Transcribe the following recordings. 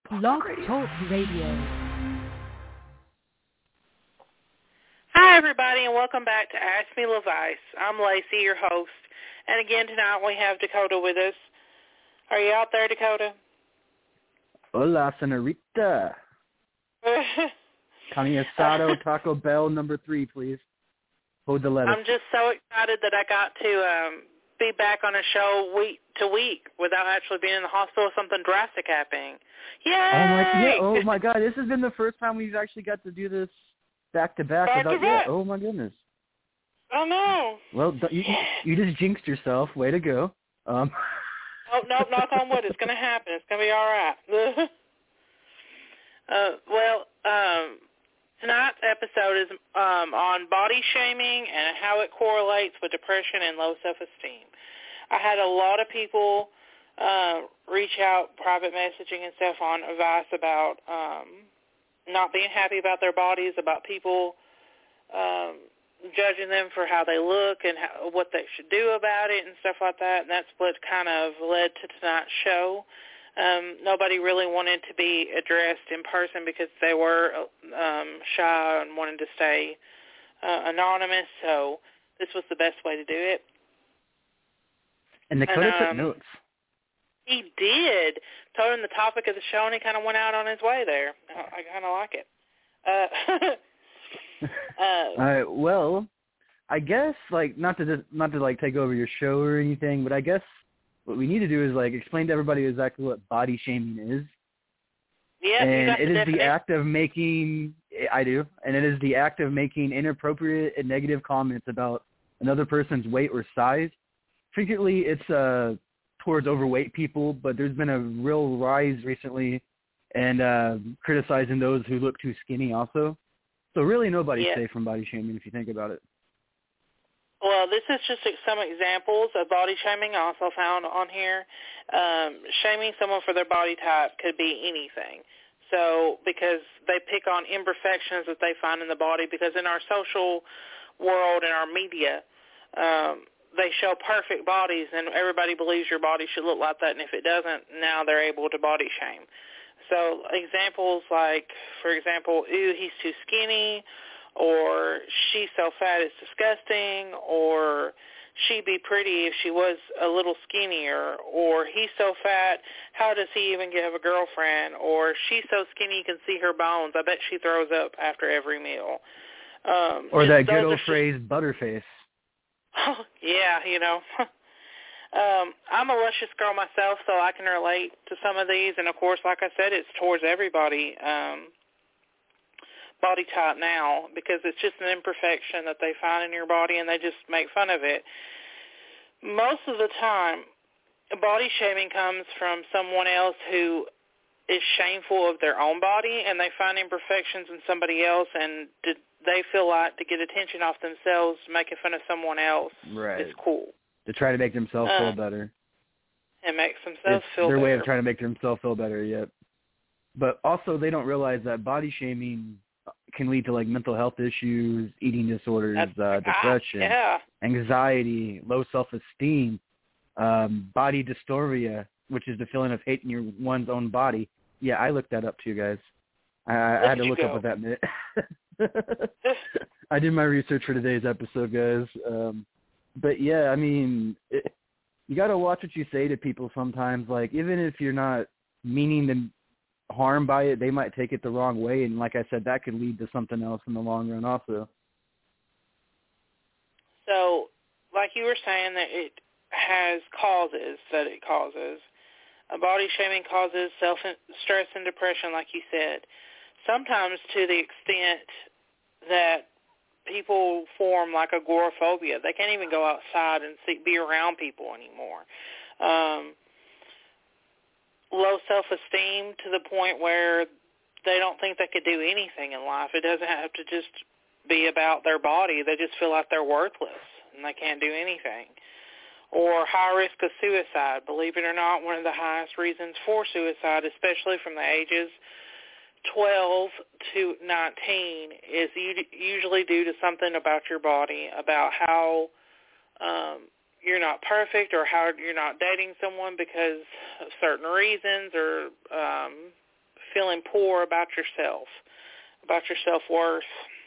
Blog Talk Radio. Hi, everybody, and welcome back to Ask Me LaVice. I'm Lacey, your host. And again, tonight we have Dakota with us. Are you out there, Dakota? Hola, senorita. Carne asado, Taco Bell, number 3, please. Hold the lettuce. I'm just so excited that I got to be back on a show week to week without actually being in the hospital. Something drastic happening. Yay! Oh my God! This has been the first time we've actually got to do this back to back. Oh my goodness! Oh no! Well, you just jinxed yourself. Way to go. Oh no! Knock on wood. It's going to happen. It's going to be all right. Tonight's episode is on body shaming and how it correlates with depression and low self-esteem. I had a lot of people reach out, private messaging and stuff on advice about not being happy about their bodies, about people judging them for how they look and what they should do about it and stuff like that. And that's what kind of led to tonight's show. Nobody really wanted to be addressed in person because they were shy and wanted to stay anonymous, so this was the best way to do it. And Dakota took notes. He did. Told him the topic of the show, and he kind of went out on his way there. I kind of like it. All right. Well, I guess not to take over your show or anything, but I guess what we need to do is explain to everybody exactly what body shaming is. Yeah, and it is the act of making. I do, and it is the act of making inappropriate and negative comments about another person's weight or size. Frequently, it's towards overweight people, but there's been a real rise recently, and criticizing those who look too skinny also. So really, nobody's safe from body shaming if you think about it. Well, this is just some examples of body shaming also found on here. Shaming someone for their body type could be anything. So because they pick on imperfections that they find in the body, because in our social world and our media, they show perfect bodies, and everybody believes your body should look like that, and if it doesn't, now they're able to body shame. So examples for example, ew, he's too skinny, or she's so fat it's disgusting, or she'd be pretty if she was a little skinnier, or he's so fat, how does he even have a girlfriend, or she's so skinny you can see her bones, I bet she throws up after every meal. Or that good old phrase, butterface. Yeah, I'm a luscious girl myself, so I can relate to some of these, and of course, like I said, it's towards everybody. Body type now, because it's just an imperfection that they find in your body and they just make fun of it. Most of the time, body shaming comes from someone else who is shameful of their own body, and they find imperfections in somebody else, and they feel like to get attention off themselves, making fun of someone else is cool. To try to make themselves feel better. And makes themselves feel better. Their way better. of trying to make themselves feel better, yep. But also they don't realize that body shaming can lead to mental health issues, eating disorders, depression, anxiety, low self-esteem, body dysphoria, which is the feeling of hating one's own body. Yeah, I looked that up too, guys. I had to look up what that meant. I did my research for today's episode, guys. But yeah, I mean, you got to watch what you say to people sometimes. Even if you're not meaning to harm by it, they might take it the wrong way, and like I said, that could lead to something else in the long run also. So, like you were saying, that it has causes that it causes. Body shaming causes stress and depression, like you said, sometimes to the extent that people form agoraphobia. They can't even go outside and be around people anymore. Low self-esteem to the point where they don't think they could do anything in life. It doesn't have to just be about their body. They just feel like they're worthless and they can't do anything. Or high risk of suicide. Believe it or not, one of the highest reasons for suicide, especially from the ages 12 to 19, is usually due to something about your body, about how you're not perfect, or how you're not dating someone because of certain reasons, or feeling poor about yourself, about your self-worth.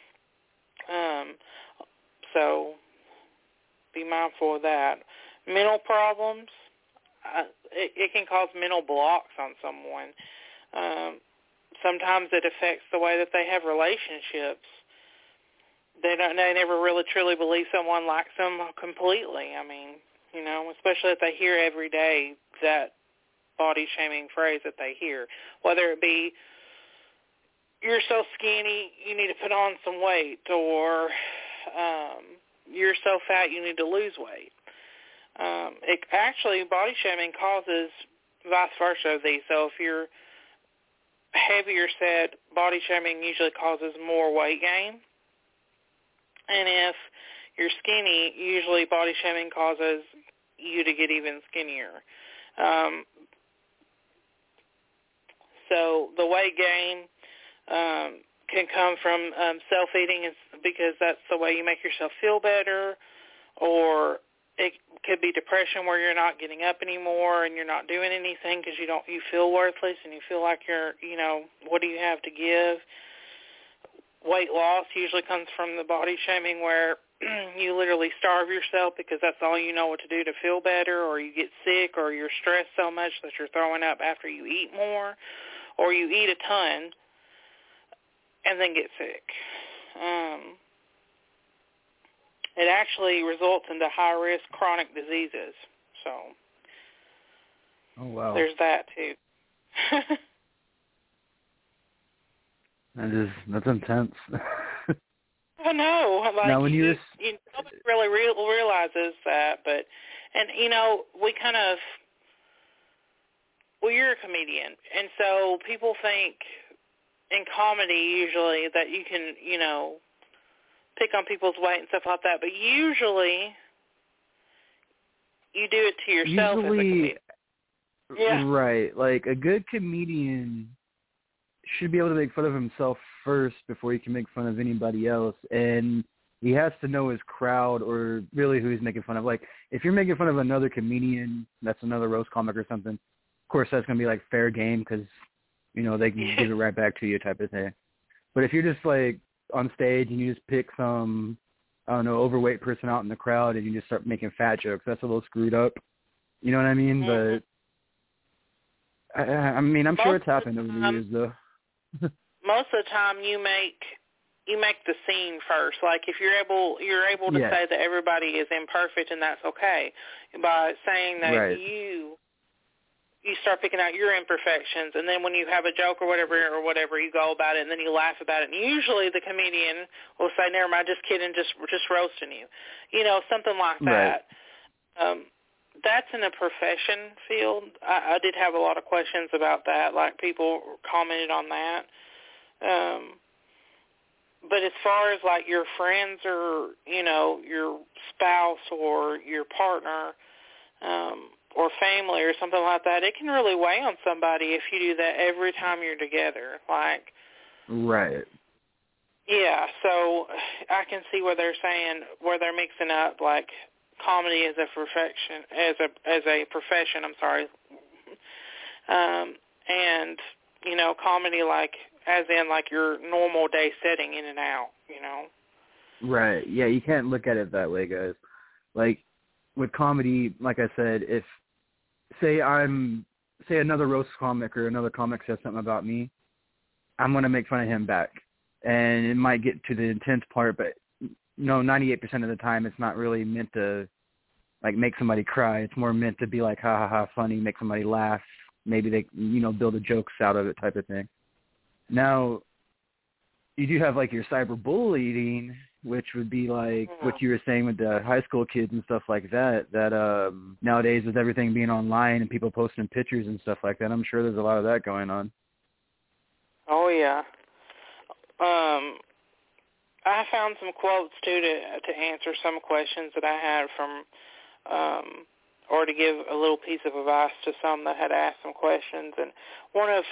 So be mindful of that. Mental problems, it can cause mental blocks on someone. Sometimes it affects the way that they have relationships. They never really truly believe someone likes them completely. I mean, you know, especially if they hear every day that body shaming phrase that they hear, whether it be you're so skinny, you need to put on some weight, or you're so fat, you need to lose weight. Body shaming causes vice versa of these. So if you're heavier set, body shaming usually causes more weight gain. And if you're skinny, usually body shaming causes you to get even skinnier. So the weight gain can come from self-eating because that's the way you make yourself feel better, or it could be depression where you're not getting up anymore and you're not doing anything because you feel worthless and you feel like you're, you know, what do you have to give? Weight loss usually comes from the body shaming where you literally starve yourself because that's all you know what to do to feel better, or you get sick, or you're stressed so much that you're throwing up after you eat more, or you eat a ton and then get sick. It actually results into high-risk chronic diseases. So oh, wow. There's that, too. That's intense. I know. Like, now, when nobody really realizes that, but, and, you know, you're a comedian, and so people think in comedy usually that you can, you know, pick on people's weight and stuff like that, but usually you do it to yourself as a comedian. Yeah. Right. Like, a good comedian should be able to make fun of himself first before he can make fun of anybody else, and he has to know his crowd, or really who he's making fun of. Like, if you're making fun of another comedian, that's another roast comic or something, of course that's going to be, like, fair game because, you know, they can give it right back to you type of thing. But if you're just, like, on stage and you just pick some, I don't know, overweight person out in the crowd and you just start making fat jokes, that's a little screwed up. You know what I mean? Mm-hmm. But, I mean, I'm sure it's happened over the years, though. Most of the time you make the scene first. Like, if you're able to say that everybody is imperfect and that's okay, by saying that right. you start picking out your imperfections, and then when you have a joke or whatever, you go about it, and then you laugh about it. And usually the comedian will say, never mind, just kidding, just roasting you. You know, something like that. Right. That's in a profession field. I did have a lot of questions about that, like people commented on that. But as far as like your friends or, you know, your spouse or your partner, or family or something like that, it can really weigh on somebody if you do that every time you're together. Like, right. Yeah, so I can see where they're mixing up like comedy as a profession, I'm sorry. And, you know, comedy like as in like your normal day setting in and out, you know. Right. Yeah, you can't look at it that way, guys. Like, with comedy, like I said, if say another roast comic or another comic says something about me, I'm going to make fun of him back. And it might get to the intense part, but no, 98% of the time it's not really meant to like make somebody cry. It's more meant to be like, ha ha ha, funny, make somebody laugh. Maybe they, you know, build a jokes out of it type of thing. Now, you do have like your cyberbullying, which would be like what you were saying with the high school kids and stuff like that, nowadays with everything being online and people posting pictures and stuff like that, I'm sure there's a lot of that going on. Oh, yeah. I found some quotes, too, to answer some questions that I had from, or to give a little piece of advice to some that had asked some questions. And one of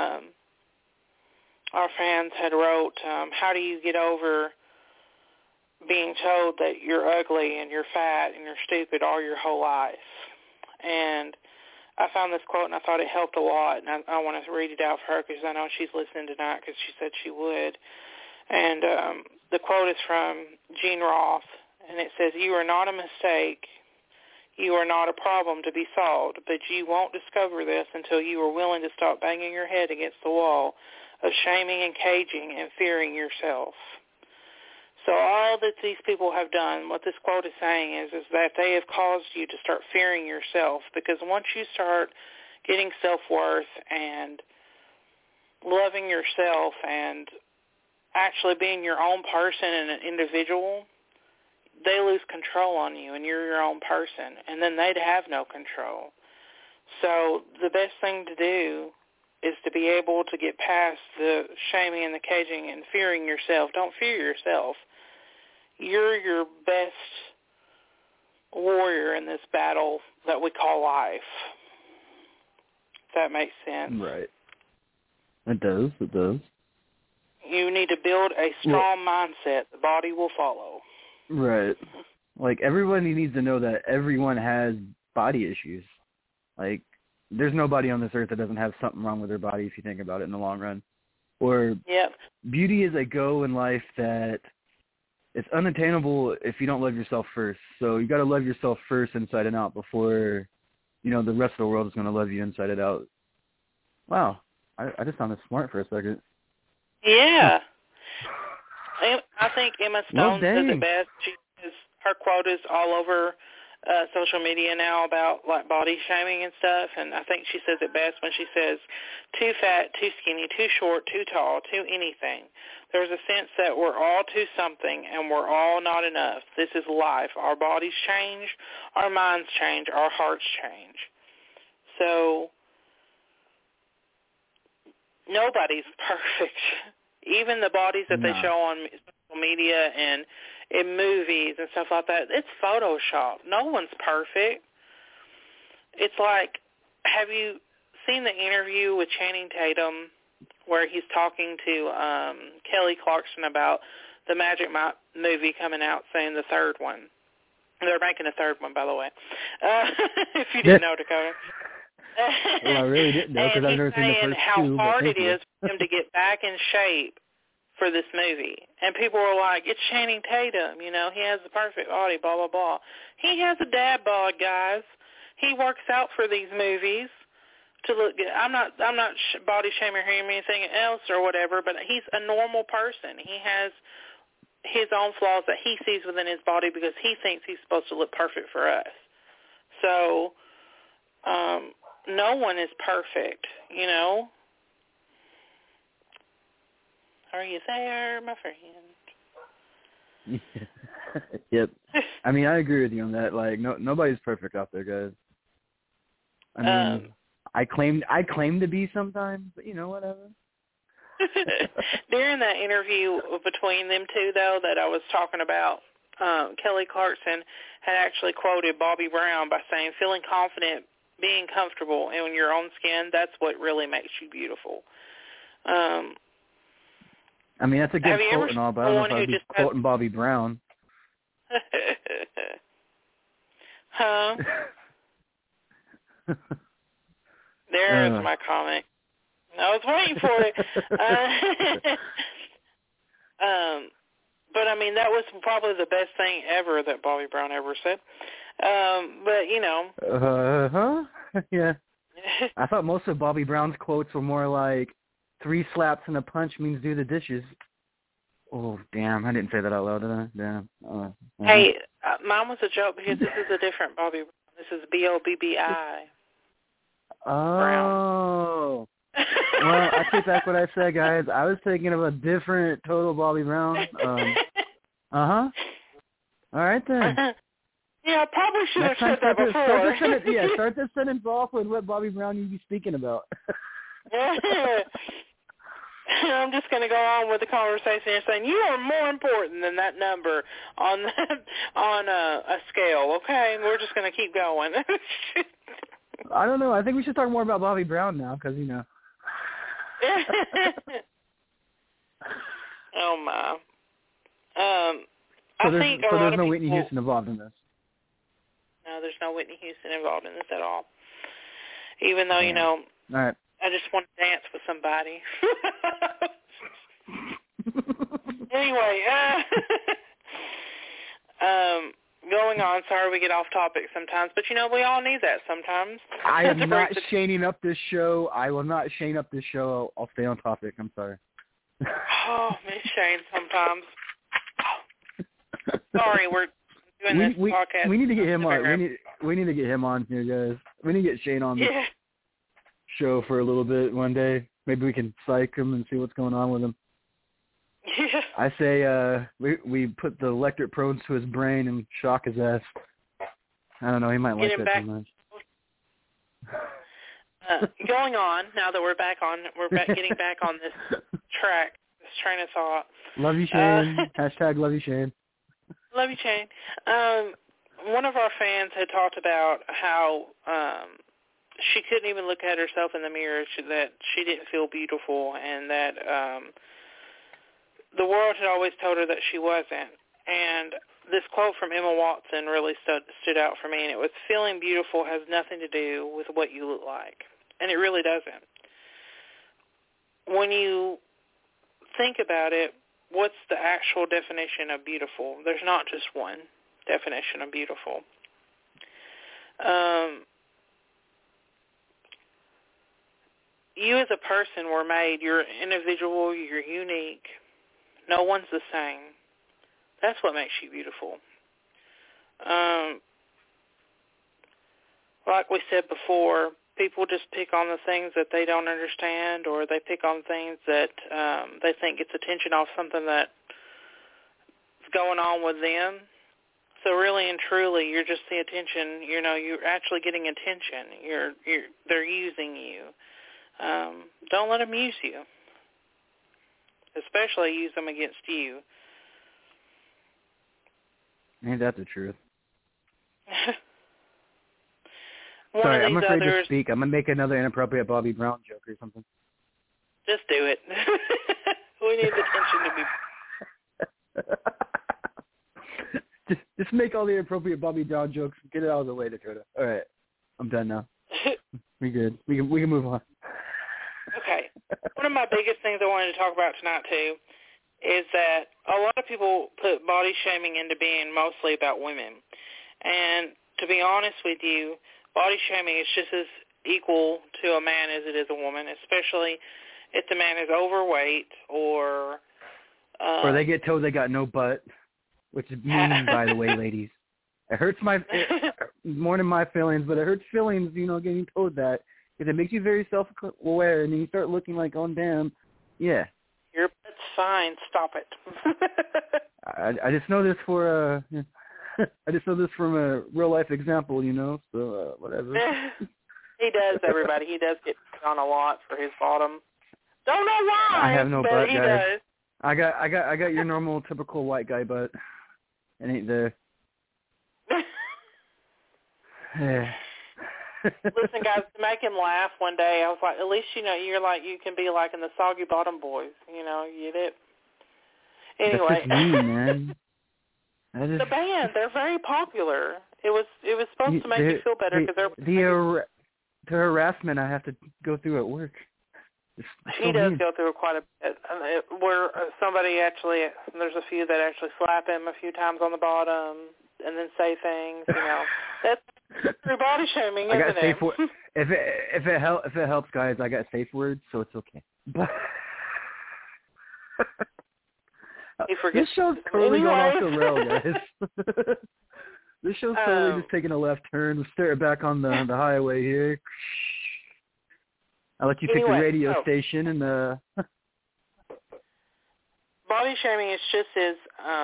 our fans had wrote, how do you get over being told that you're ugly and you're fat and you're stupid all your whole life? And I found this quote, and I thought it helped a lot, and I want to read it out for her because I know she's listening tonight because she said she would. And the quote is from Gene Roth, and it says, "You are not a mistake. You are not a problem to be solved, but you won't discover this until you are willing to stop banging your head against the wall of shaming and caging and fearing yourself." So all that these people have done, what this quote is saying is that they have caused you to start fearing yourself, because once you start getting self-worth and loving yourself and actually being your own person and an individual, they lose control on you and you're your own person, and then they'd have no control. So the best thing to do is to be able to get past the shaming and the caging and fearing yourself. Don't fear yourself. You're your best warrior in this battle that we call life. If that makes sense. Right. It does. It does. You need to build a strong mindset. The body will follow. Right. Like, everybody needs to know that everyone has body issues. Like, there's nobody on this earth that doesn't have something wrong with their body if you think about it in the long run. Or beauty is a goal in life that it's unattainable if you don't love yourself first. So you got to love yourself first inside and out before, the rest of the world is going to love you inside and out. Wow. I just sounded smart for a second. Yeah. I think Emma Stone says it best. Her quote is all over social media now about like body shaming and stuff, and I think she says it best when she says, too fat, too skinny, too short, too tall, too anything. There's a sense that we're all too something and we're all not enough. This is life. Our bodies change, our minds change, our hearts change. So nobody's perfect. Even the bodies that they show on social media and in movies and stuff like that, it's Photoshop. No one's perfect. It's like, have you seen the interview with Channing Tatum where he's talking to Kelly Clarkson about the Magic Mike movie coming out soon, the third one? They're making a third one, by the way, if you didn't know, Dakota. Well, I really didn't know because I've never seen the first two. How hard it is for him to get back in shape for this movie. And people were like, it's Channing Tatum, he has the perfect body, blah, blah, blah. He has a dad bod, guys. He works out for these movies to look good. I'm not body shaming him or anything else or whatever, but he's a normal person. He has his own flaws that he sees within his body because he thinks he's supposed to look perfect for us. So, no one is perfect, Are you there, my friend? Yep. I mean, I agree with you on that. Like, nobody's perfect out there, guys. I mean, I claim to be sometimes, but whatever. During that interview between them two, though, that I was talking about, Kelly Clarkson had actually quoted Bobby Brown by saying, feeling confident, being comfortable in your own skin, that's what really makes you beautiful. I mean, that's a good quote and all, but I don't know if I'd be quoting Bobby Brown. Huh? There's my comment. I was waiting for it. But, I mean, that was probably the best thing ever that Bobby Brown ever said. But, Yeah. I thought most of Bobby Brown's quotes were more like, 3 slaps and a punch means do the dishes. Oh, damn. I didn't say that out loud, did I? Damn. Hey, mine was a joke because this is a different Bobby Brown. This is B-O-B-B-I. Oh. Well, I take back what I said, guys. I was thinking of a different total Bobby Brown. All right, then. Yeah, I probably should have said that before. Start this sentence off with what Bobby Brown you'd be speaking about. I'm just going to go on with the conversation and saying you are more important than that number on a scale. Okay, we're just going to keep going. I don't know. I think we should talk more about Bobby Brown now because Oh my. So there's no Whitney Houston involved in this. No, there's no Whitney Houston involved in this at all. even though, you know, all right. I just want to dance with somebody. Anyway, going on. Sorry we get off topic sometimes, but, you know, we all need that sometimes. I am not shaning up this show. I will not shane up this show. I'll stay on topic. I'm sorry. Oh, Miss Shane sometimes. Sorry, we're doing this podcast. We need to get him on. We need to get him on here, guys. We need to get Shane on the show for a little bit one day. Maybe we can psych him and see what's going on with him. Yeah. I say we put the electric probes to his brain and shock his ass. I don't know. He might like that too much. Going on, now that we're getting back on this track, this train of thought. Love you, Shane. Hashtag love you, Shane. Love you, Shane. One of our fans had talked about how she couldn't even look at herself in the mirror, that she didn't feel beautiful, and that the world had always told her that she wasn't. And this quote from Emma Watson really stood out for me, and it was, feeling beautiful has nothing to do with what you look like. And it really doesn't. When you think about it, what's the actual definition of beautiful? There's not just one definition of beautiful. You as a person were made, you're individual, you're unique. No one's the same. That's what makes you beautiful. Like we said before, people just pick on the things that they don't understand, or they pick on things that they think gets attention off something that's going on with them. So really and truly, you're just the attention. You know, you're actually getting attention. They're using you. Don't let them use you, especially use them against you. Ain't that the truth? Sorry, I'm afraid to speak. I'm going to make another inappropriate Bobby Brown joke or something. Just do it. We need the attention to be... Just make all the inappropriate Bobby Brown jokes. Get it out of the way, Dakota. All right. I'm done now. We good. We can move on. Okay. One of my biggest things I wanted to talk about tonight, too, is that a lot of people put body shaming into being mostly about women. And to be honest with you, body shaming is just as equal to a man as it is a woman, especially if the man is overweight or they get told they got no butt, which is mean, by the way, ladies. It hurts more than my feelings, but it hurts feelings, getting told that, because it makes you very self-aware, and then you start looking like, oh, damn, yeah. Your butt's fine. Stop it. I just know this I just know this from a real-life example, so whatever. He does, everybody. He does get on a lot for his bottom. Don't know why, I have no butt, he guys. Does. I got your normal, typical white guy butt. It ain't there. Listen, guys, to make him laugh one day, I was like, at least, you're like, you can be like in the Soggy Bottom Boys, you get it? Anyway. That's just mean, man. The band, they're very popular. It was supposed to make you feel better because they're... The harassment I have to go through at work. He does go through it quite a bit. Where somebody actually, there's a few that actually slap him a few times on the bottom and then say things, That's through body shaming, isn't it? If it helps, guys, I got safe words, so it's okay. But this show's totally going off the rail, guys. This show's totally just taking a left turn. We'll start back on the highway here. I'll let you pick the radio station and body shaming is just as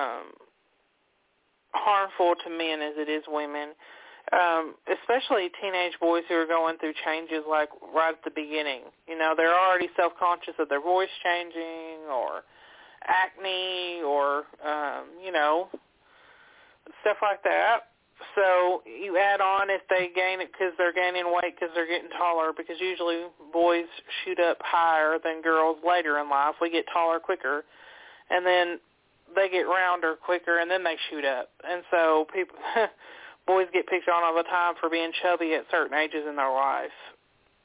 harmful to men as it is women, especially teenage boys who are going through changes like right at the beginning. They're already self-conscious of their voice changing or acne or, stuff like that. So you add on if they gain it because they're gaining weight because they're getting taller, because usually boys shoot up higher than girls later in life. We get taller quicker, and then they get rounder quicker, and then they shoot up. And so boys get picked on all the time for being chubby at certain ages in their life.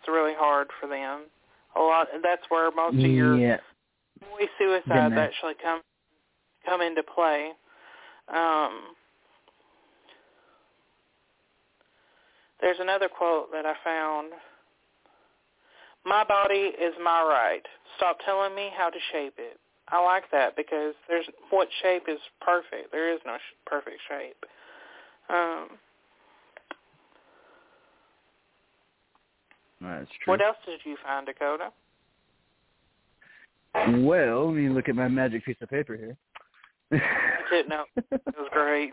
really hard for them. A lot. That's where most of your boy suicides actually come into play. There's another quote that I found. My body is my right. Stop telling me how to shape it. I like that because what shape is perfect? There is no perfect shape. That's true. What else did you find, Dakota? Well, let me look at my magic piece of paper here. I didn't know. It was great.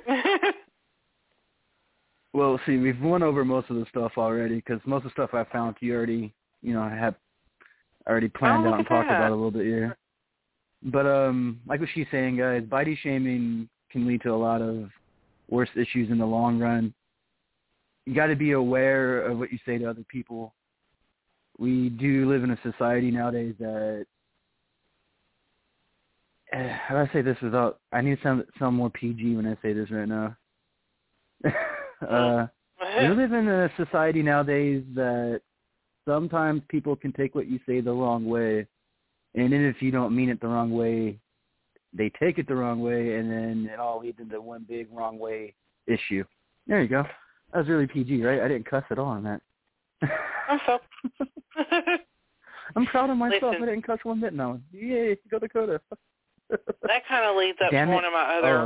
Well, see, we've went over most of the stuff already because most of the stuff I found you already, have already planned out and talked about a little bit here. But like what she's saying, guys, body shaming can lead to a lot of worse issues in the long run. You got to be aware of what you say to other people. We do live in a society nowadays that, how do I say this without, I need to sound more PG when I say this right now. We live in a society nowadays that sometimes people can take what you say the wrong way, and then if you don't mean it the wrong way, they take it the wrong way, and then it all leads into one big wrong way issue. There you go. That was really PG, right? I didn't cuss at all on that. I'm proud of myself. Listen, I didn't cuss one bit now. Yay, go Dakota. That kind of leads up to one of my other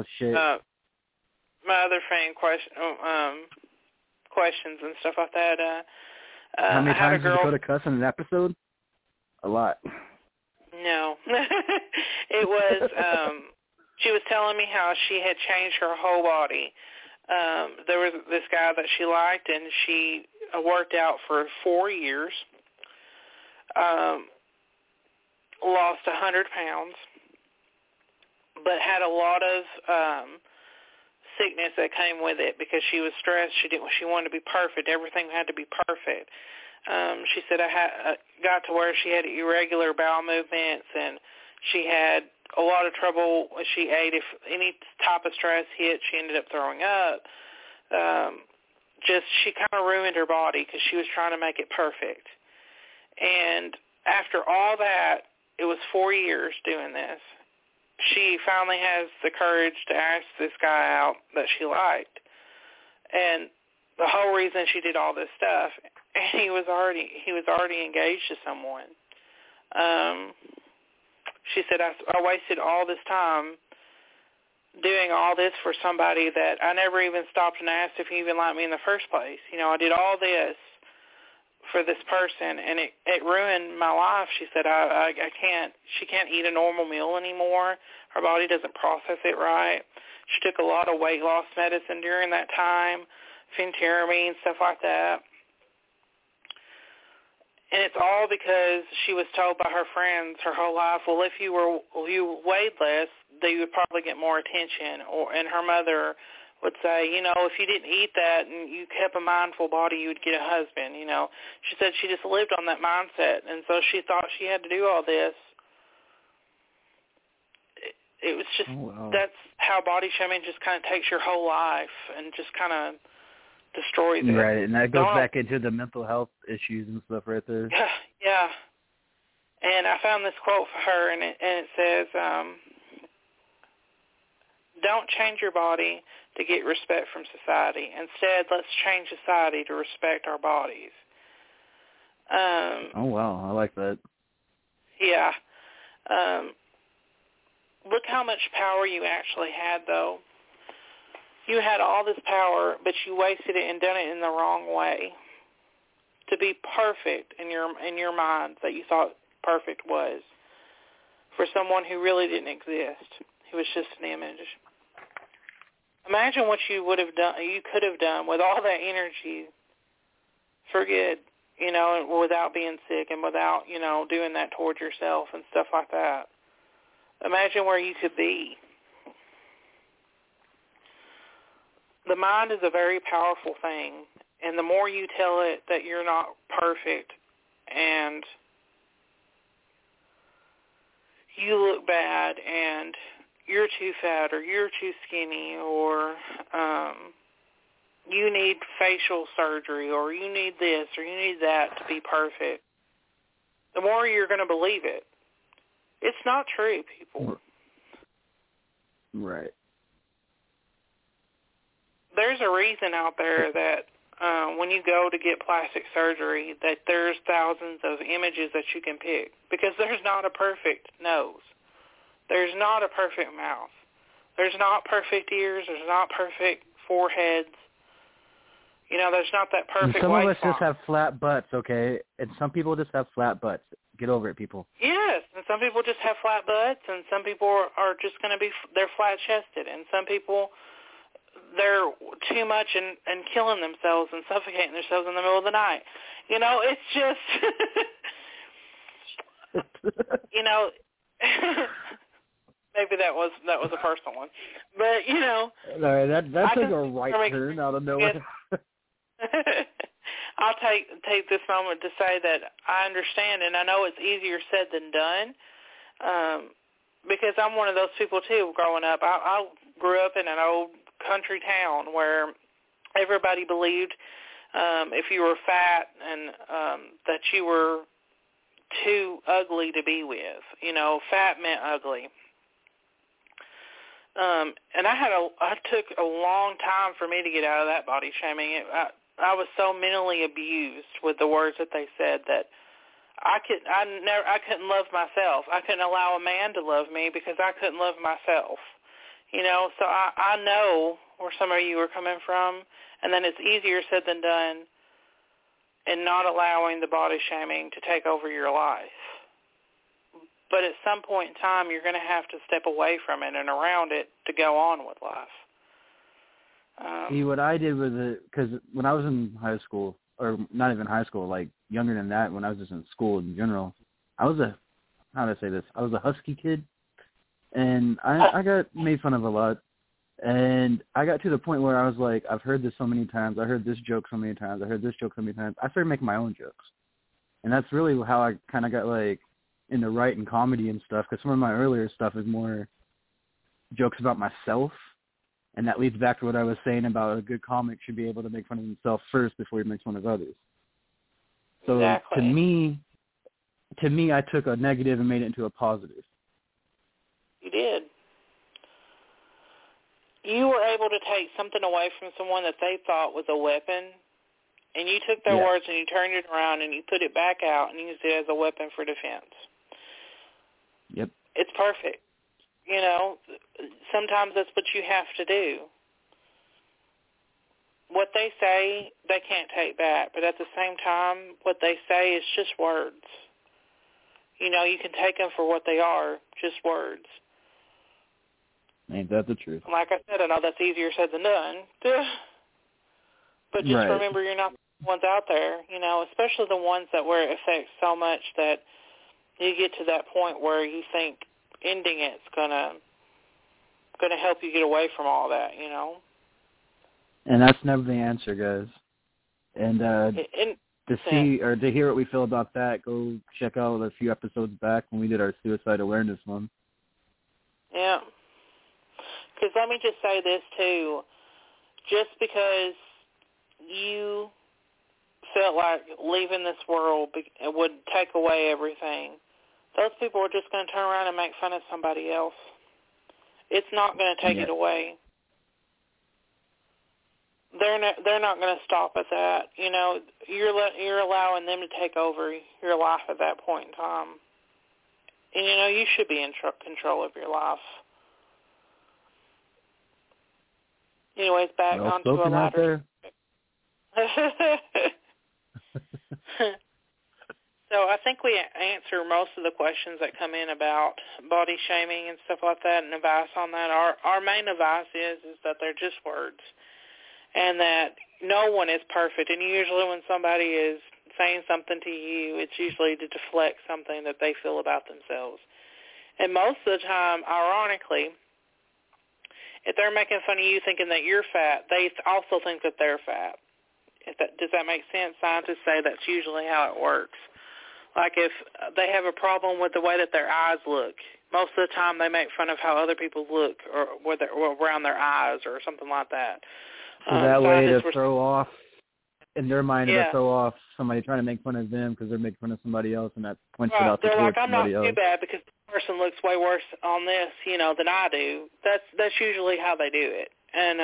fan questions and stuff like that. How many times did Dakota cuss in an episode? A lot. No. It was, she was telling me how she had changed her whole body. There was this guy that she liked, and she worked out for 4 years, lost 100 pounds, but had a lot of sickness that came with it because she was stressed. She wanted to be perfect. Everything had to be perfect. She said I got to where she had irregular bowel movements, and she had a lot of trouble when she ate. If any type of stress hit, she ended up throwing up. She kind of ruined her body because she was trying to make it perfect. And after all that, it was 4 years doing this. She finally has the courage to ask this guy out that she liked. And the whole reason she did all this stuff, and he was already engaged to someone. She said, I wasted all this time doing all this for somebody that I never even stopped and asked if he even liked me in the first place. I did all this for this person, and it ruined my life. She said, she can't eat a normal meal anymore. Her body doesn't process it right. She took a lot of weight loss medicine during that time, phentermine, stuff like that. And it's all because she was told by her friends her whole life, well, if you weighed less, then you would probably get more attention. And her mother would say, if you didn't eat that and you kept a mindful body, you would get a husband, She said she just lived on that mindset, and so she thought she had to do all this. It was just, That's how body shaming just kind of takes your whole life and just kind of destroys it. Right, and that goes back into the mental health issues and stuff right there. Yeah. And I found this quote for her, and it says, don't change your body to get respect from society. Instead, let's change society to respect our bodies. Oh, wow. I like that. Yeah. Look how much power you actually had, though. You had all this power, but you wasted it and done it in the wrong way. To be perfect in your mind that you thought perfect was, for someone who really didn't exist. He was just an image. Imagine what you would have done. You could have done with all that energy for good, without being sick and without, doing that towards yourself and stuff like that. Imagine where you could be. The mind is a very powerful thing, and the more you tell it that you're not perfect and you look bad and you're too fat or you're too skinny or you need facial surgery or you need this or you need that to be perfect, the more you're going to believe it. It's not true, people. Right. There's a reason out there that when you go to get plastic surgery that there's thousands of images that you can pick because there's not a perfect nose. There's not a perfect mouth. There's not perfect ears. There's not perfect foreheads. You know, there's not that perfect Some of us waistline. just have flat butts, okay? And some people just have flat butts. Get over it, people. Yes, and some people just have flat butts, and some people are just going to be, they're flat-chested, and some people, they're too much and killing themselves and suffocating themselves in the middle of the night. You know, it's just, you know, maybe that was a personal one, but you know, all right, that's like a right turn out of nowhere. I'll take this moment to say that I understand, and I know it's easier said than done, because I'm one of those people too. Growing up, I grew up in an old country town where everybody believed if you were fat and that you were too ugly to be with. You know, fat meant ugly. And I took a long time for me to get out of that body shaming. I was so mentally abused with the words that they said that I couldn't love myself. I couldn't allow a man to love me because I couldn't love myself. You know, so I know where some of you are coming from, and then it's easier said than done in not allowing the body shaming to take over your life. But at some point in time, you're going to have to step away from it and around it to go on with life. See, what I did with it, because when I was in high school, or not even high school, like younger than that, when I was just in school in general, I was how do I say this? I was a husky kid, and I got made fun of a lot. And I got to the point where I was like, I've heard this so many times. I heard this joke so many times. I heard this joke so many times. I started making my own jokes. And that's really how I kind of got, like, into writing comedy and stuff, because some of my earlier stuff is more jokes about myself. And that leads back to what I was saying about a good comic should be able to make fun of himself first before he makes fun of others. So exactly. to me, I took a negative and made it into a positive. You did. You were able to take something away from someone that they thought was a weapon, and you took their words and you turned it around and you put it back out and used it as a weapon for defense. Yep. It's perfect. You know, sometimes that's what you have to do. What they say, they can't take back, but at the same time, what they say is just words. You know, you can take them for what they are, just words. Ain't that the truth? Like I said, I know that's easier said than done. But just remember, you're not the ones out there, you know, especially the ones that where it affects so much that you get to that point where you think ending it's gonna help you get away from all that, you know. And that's never the answer, guys. And to see or to hear what we feel about that, go check out a few episodes back when we did our suicide awareness one. Yeah. Because let me just say this, too. Just because you felt like leaving this world would take away everything, those people are just going to turn around and make fun of somebody else. It's not going to take it away. They're not going to stop at that. You know, you're allowing them to take over your life at that point in time. And, you know, you should be in control of your life. Anyways, back well onto a lighter. So I think we answer most of the questions that come in about body shaming and stuff like that and advice on that. Our main advice is that they're just words and that no one is perfect. And usually when somebody is saying something to you, it's usually to deflect something that they feel about themselves. And most of the time, ironically, if they're making fun of you thinking that you're fat, they also think that they're fat. Does that make sense? Scientists say that's usually how it works. Like if they have a problem with the way that their eyes look, most of the time they make fun of how other people look or around their eyes or something like that. So that way to were, throw off, in their mind, yeah. to throw off somebody trying to make fun of them because they're making fun of somebody else, and that points it out they're towards like, I'm not somebody else. too bad because the person looks way worse on this, than I do. That's usually how they do it. And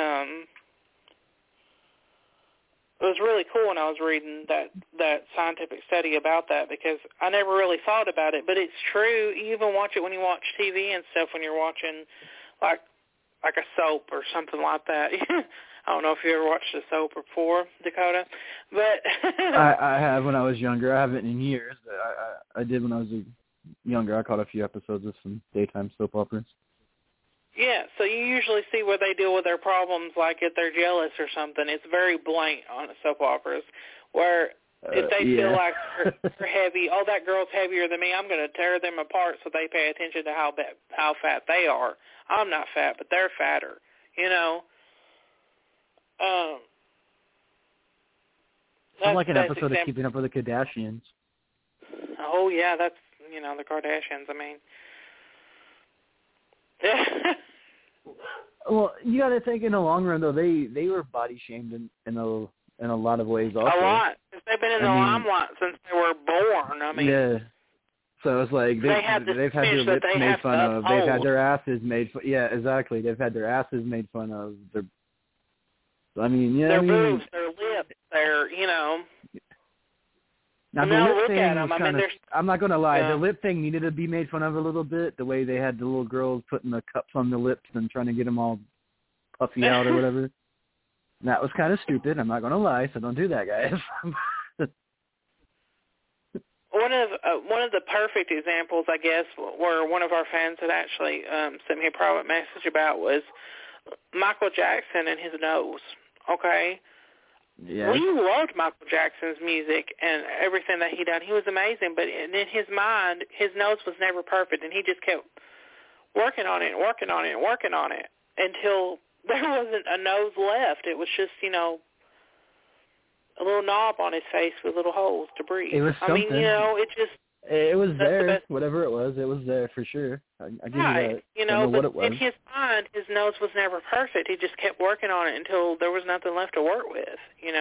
it was really cool when I was reading that scientific study about that, because I never really thought about it, but it's true. You even watch it when you watch TV and stuff, when you're watching like a soap or something like that. I don't know if you ever watched a soap before, Dakota, but I have when I was younger. I haven't in years, but I did when I was younger. I caught a few episodes of some daytime soap operas. Yeah, so you usually see where they deal with their problems, like if they're jealous or something. It's very blank on soap operas, where if they feel like they're heavy, oh, that girl's heavier than me, I'm going to tear them apart so they pay attention to how fat they are. I'm not fat, but they're fatter, Sounds like an episode of Keeping Up with the Kardashians. Oh, yeah, that's, the Kardashians, I mean. Well, you got to think in the long run, though, they were body shamed in a lot of ways also. A lot. They've been in the limelight since they were born. I mean, yeah. So it's like they've had their lips made fun of. They've had their asses made fun. Yeah, exactly. They've had their asses made fun of. Their boobs, their lips, Now the lip thing was kind of. I'm not gonna lie. The lip thing needed to be made fun of a little bit. The way they had the little girls putting the cups on the lips and trying to get them all puffy out or whatever. That was kind of stupid. I'm not gonna lie. So don't do that, guys. One of the perfect examples, I guess, where one of our fans had actually sent me a private message about was Michael Jackson and his nose. Okay. Yeah. We loved Michael Jackson's music and everything that he done. He was amazing, but in his mind, his nose was never perfect, and he just kept working on it and working on it and working on it until there wasn't a nose left. It was just, a little knob on his face with little holes to breathe. It was something. I mean, it just... It was there, whatever it was there for sure. I give you that. I don't know what it was. In his mind, his nose was never perfect. He just kept working on it until there was nothing left to work with,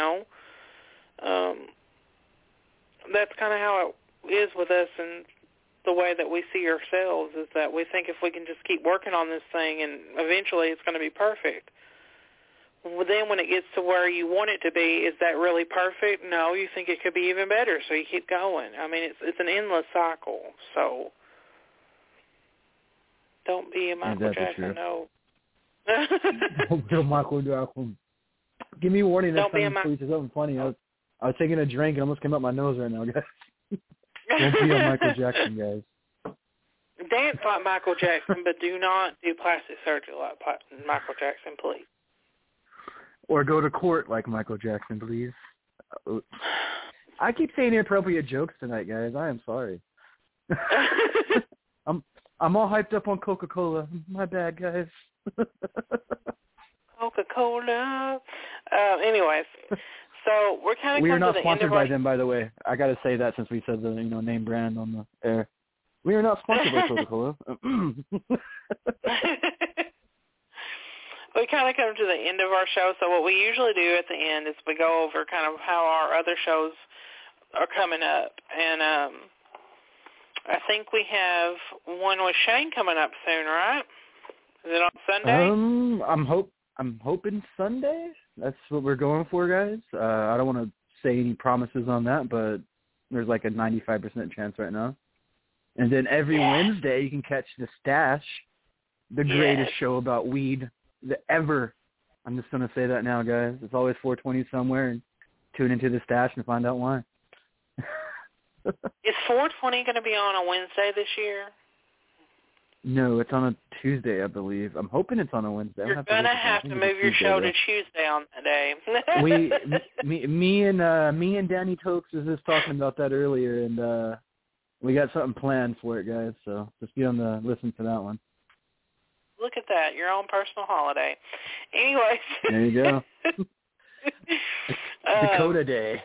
That's kind of how it is with us, and the way that we see ourselves is that we think if we can just keep working on this thing and eventually it's going to be perfect. Well, then when it gets to where you want it to be, is that really perfect? No, you think it could be even better, so you keep going. I mean, it's an endless cycle, so don't be a Michael Jackson, no. Don't be a Michael Jackson. Give me a warning next time you say something funny. I was taking a drink and almost came out my nose right now, guys. Don't be a Michael Jackson, guys. Dance like Michael Jackson, but do not do plastic surgery like Michael Jackson, please. Or go to court like Michael Jackson, please. I keep saying inappropriate jokes tonight, guys. I am sorry. I'm all hyped up on Coca-Cola. My bad, guys. Coca-Cola. Anyways, so we're kind of we are not to the sponsored end of by them, by the way. I got to say that since we said the name brand on the air. We are not sponsored by Coca-Cola. We kind of come to the end of our show, so what we usually do at the end is we go over kind of how our other shows are coming up. And I think we have one with Shane coming up soon, right? Is it on Sunday? I'm hoping Sunday. That's what we're going for, guys. I don't want to say any promises on that, but there's like a 95% chance right now. And then every Wednesday you can catch The Stash, the greatest show about weed ever. I'm just going to say that now, guys. It's always 420 somewhere, and tune into The Stash and find out why. Is 420 going to be on a Wednesday this year? No, it's on a Tuesday, I believe. I'm hoping it's on a Wednesday. You're going to have to move your show to Tuesday on that day. me and Danny Tokes was just talking about that earlier, and we got something planned for it, guys. So just be on the listen for that one. Look at that, your own personal holiday. Anyways. There you go. Dakota Day.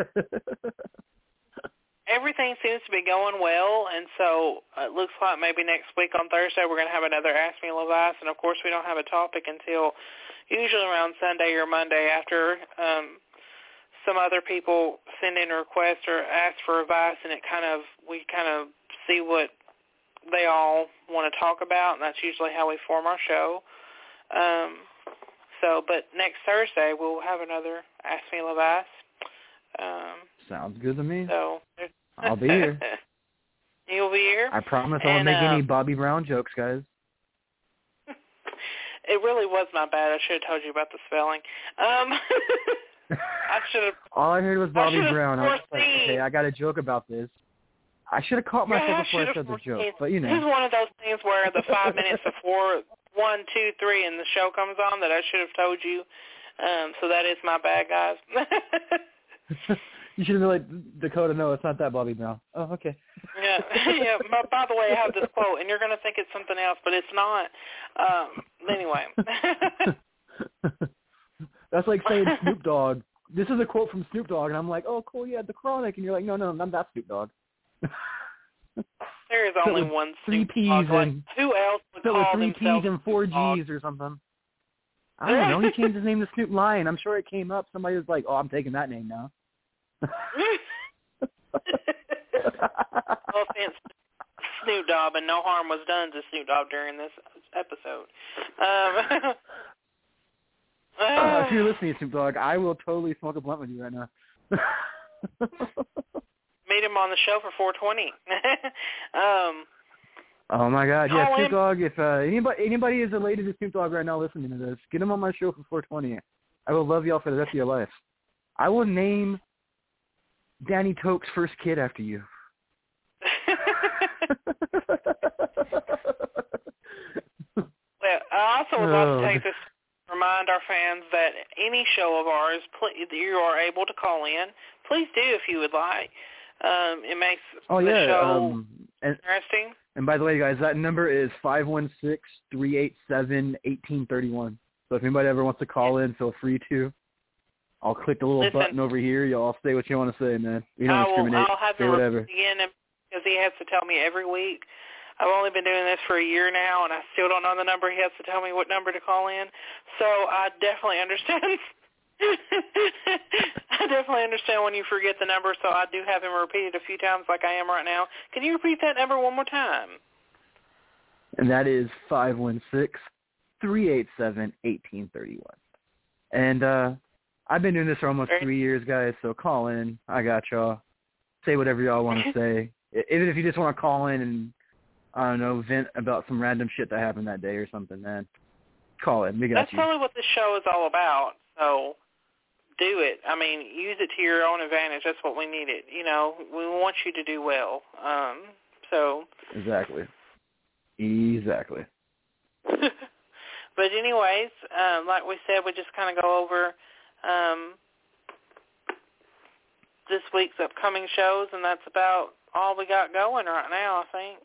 Everything seems to be going well, and so it looks like maybe next week on Thursday we're going to have another Ask Me Levice, and of course we don't have a topic until usually around Sunday or Monday after some other people send in a request or ask for advice, and we kind of see what they all want to talk about, and that's usually how we form our show. But next Thursday we'll have another Ask Me Levice. Sounds good to me. So I'll be here. You'll be here? I promise I won't make any Bobby Brown jokes, guys. It really was my bad. I should have told you about the spelling. I should have. All I heard was Bobby Brown. I was like, okay, I got a joke about this. I should have caught myself before I said the joke, but you know. This is one of those things where the 5 minutes before 1, 2, 3 and the show comes on that I should have told you. So that is my bad, guys. You should have been like, Dakota, no, it's not that Bobby Brown. Oh, okay. Yeah. By the way, I have this quote, and you're going to think it's something else, but it's not. Anyway. That's like saying Snoop Dogg. This is a quote from Snoop Dogg, and I'm like, oh, cool, yeah, The Chronic. And you're like, no, I'm not Snoop Dogg. There is only one Snoop P's Dogg. And who else would call 3 themselves P's and 4 G's or something. I don't know. He changed his name to Snoop Lion. I'm sure it came up. Somebody was like, oh, I'm taking that name now. No offense, Snoop Dogg, and no harm was done to Snoop Dogg during this episode. If you're listening, Snoop Dogg, I will totally smoke a blunt with you right now. Meet him on the show for 420. Oh my God! Yeah, Snoop in. Dogg. If anybody is related to Snoop Dogg right now listening to this, get him on my show for 420. I will love y'all for the rest of your life. I will name Danny Toke's first kid after you. Well, I also would like to take this to remind our fans that any show of ours, you are able to call in. Please do if you would like. It makes the show interesting. And by the way, guys, that number is 516-387-1831. So if anybody ever wants to call in, feel free to. I'll click the little button over here. Y'all say what you want to say, man. We don't discriminate. I'll have say whatever. Again, because he has to tell me every week. I've only been doing this for a year now, and I still don't know the number. He has to tell me what number to call in. So I definitely understand. I definitely understand when you forget the number, so I do have him repeat it a few times like I am right now. Can you repeat that number one more time? And that is 516-387-1831. And I've been doing this for almost 3 years, guys, so call in. I got y'all. Say whatever y'all want to say. Even if you just want to call in and, I don't know, vent about some random shit that happened that day or something, man. Call in. We got That's you. probably what this show is all about, so do it. I mean, use it to your own advantage. That's what we need it. You know, we want you to do well. Exactly. But anyways, like we said, we just kind of go over this week's upcoming shows, and that's about all we got going right now, I think.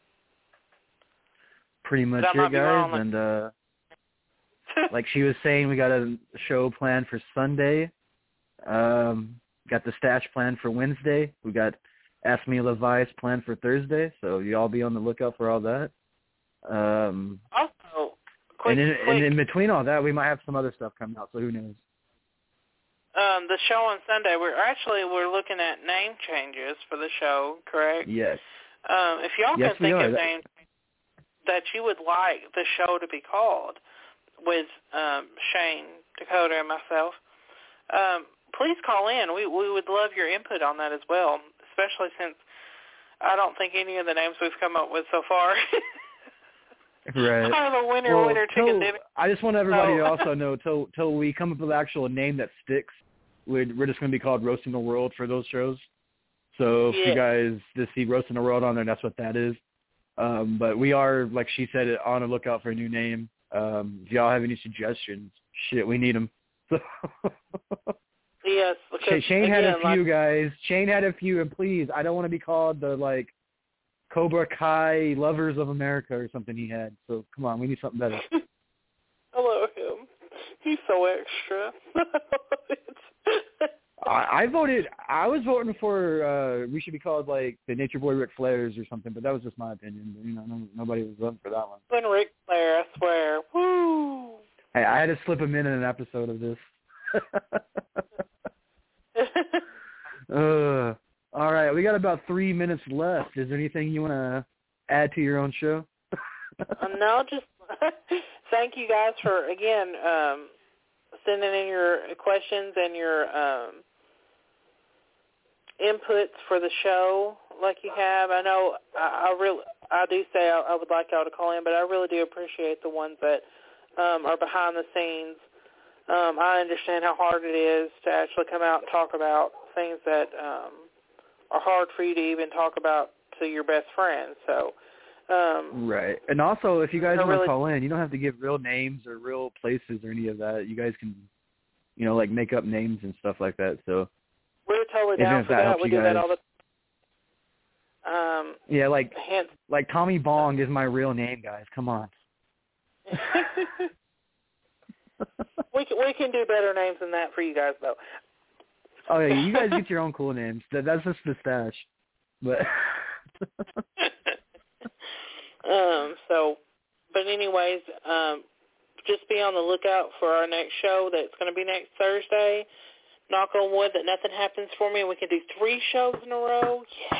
Pretty much it, guys. And like she was saying, we got a show planned for Sunday. Got the stash planned for Wednesday. We got Ask Me Levice planned for Thursday, so y'all be on the lookout for all that. Also, and in between all that, we might have some other stuff coming out, so who knows? The show on Sunday, we're looking at name changes for the show, correct? Yes. If y'all can think of names that you would like the show to be called with Shane, Dakota, and myself, please call in. We would love your input on that as well, especially since I don't think any of the names we've come up with so far right. kind of a winner chicken dinner. I just want everybody to also know, till we come up with an actual name that sticks, we're just going to be called Roasting the World for those shows. So if you guys just see Roasting the World on there, that's what that is. But we are, like she said, on the lookout for a new name. If y'all have any suggestions, we need them. So yes. Shane had a few, guys. Shane had a few, and please, I don't want to be called the, Cobra Kai Lovers of America or something he had. So come on, we need something better. I love him. He's so extra. I was voting for we should be called the Nature Boy Ric Flairs or something, but that was just my opinion. Nobody was voting for that one. When Ric Flair, I swear. Woo! Hey, I had to slip him in an episode of this. All right, we got about 3 minutes left. Is there anything you want to add to your own show? No, just thank you guys for, again, sending in your questions and your inputs for the show like you have. I know I do say I would like y'all to call in, but I really do appreciate the ones that are behind the scenes. I understand how hard it is to actually come out and talk about things that are hard for you to even talk about to your best friend. So, right. And also, if you guys want to call in, you don't have to give real names or real places or any of that. You guys can, like make up names and stuff like that. So we're totally down for that. We do that all the time. Yeah, like Tommy Bong is my real name, guys. Come on. We can do better names than that for you guys, though. Oh yeah, you guys get your own cool names. That's just the stash. But but anyways, just be on the lookout for our next show. That's going to be next Thursday. Knock on wood that nothing happens for me. We can do 3 shows in a row. Yes.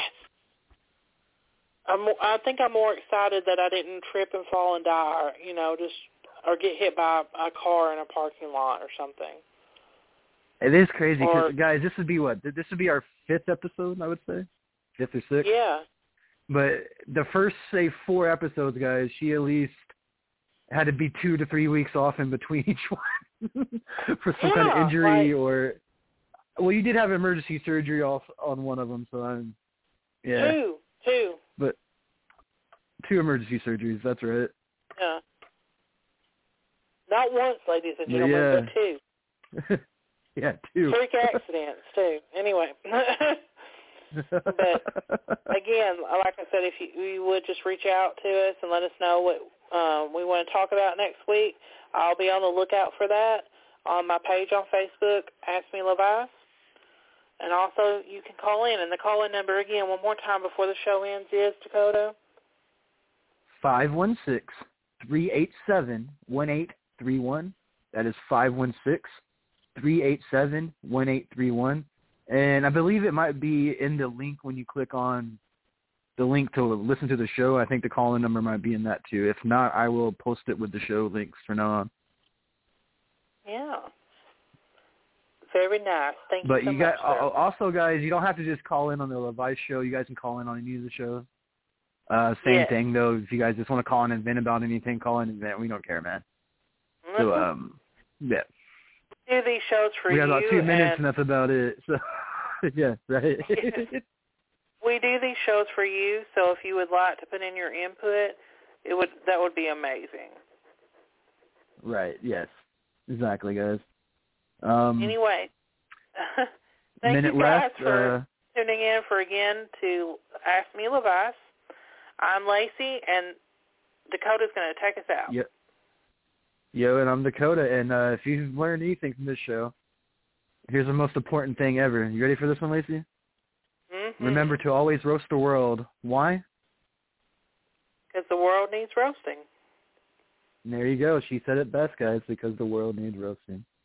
I think I'm more excited that I didn't trip and fall and die, or get hit by a car in a parking lot or something. It is crazy because, guys, this would be what? This would be our 5th episode, I would say, 5th or 6th. Yeah. But the first, say, 4 episodes, guys, she at least had to be 2 to 3 weeks off in between each one for some kind of injury or. Well, you did have emergency surgery off on one of them, so I'm. Yeah. 2. But 2 emergency surgeries. That's right. Yeah. Not once, ladies and gentlemen, but 2. Yeah, 2. Freak accidents, too. Anyway. But, again, like I said, if you would just reach out to us and let us know what we want to talk about next week, I'll be on the lookout for that on my page on Facebook, Ask Me Levice. And also, you can call in. And the call-in number, again, one more time before the show ends is, Dakota? 516-387-1831. That is 516-387-1831. And I believe it might be in the link when you click on the link to listen to the show. I think the call-in number might be in that too. If not, I will post it with the show links from now on. Yeah. Very nice. Thank you so much. But also, guys, you don't have to just call in on the Levice show. You guys can call in on any of the shows. Same thing, though. If you guys just want to call in and vent about anything, call in and vent. We don't care, man. Mm-hmm. So, yeah. Do these shows for you. We got about 2 minutes, and that's about it. So, yeah, right. Yes. We do these shows for you, so if you would like to put in your input, that would be amazing. Right, yes. Exactly, guys. Anyway, thank you guys for tuning in to Ask Me Levice. I'm Lacey, and Dakota's going to take us out. Yep. Yo, and I'm Dakota, and if you've learned anything from this show, here's the most important thing ever. You ready for this one, Lacey? Mm-hmm. Remember to always roast the world. Why? Because the world needs roasting. And there you go. She said it best, guys, because the world needs roasting.